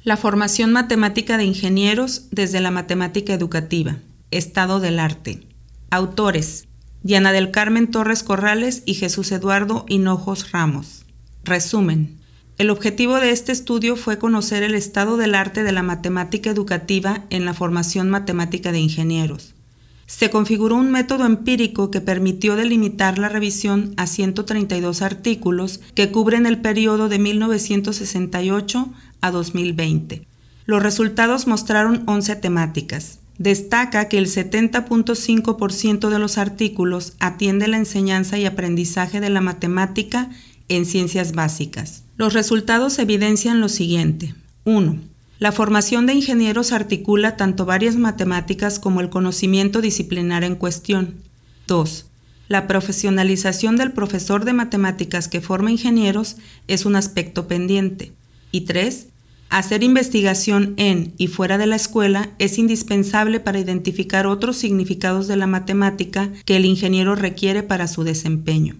La formación matemática de ingenieros desde la matemática educativa. Estado del arte. Autores: Diana del Carmen Torres Corrales y Jesús Eduardo Hinojos Ramos. Resumen. El objetivo de este estudio fue conocer el estado del arte de la matemática educativa en la formación matemática de ingenieros. Se configuró un método empírico que permitió delimitar la revisión a 132 artículos que cubren el periodo de 1968 a 2020. Los resultados mostraron 11 temáticas. Destaca que el 70.5% de los artículos atiende la enseñanza y aprendizaje de la matemática en ciencias básicas. Los resultados evidencian lo siguiente. 1. La formación de ingenieros articula tanto varias matemáticas como el conocimiento disciplinar en cuestión. 2. La profesionalización del profesor de matemáticas que forma ingenieros es un aspecto pendiente. Y 3. Hacer investigación en y fuera de la escuela es indispensable para identificar otros significados de la matemática que el ingeniero requiere para su desempeño.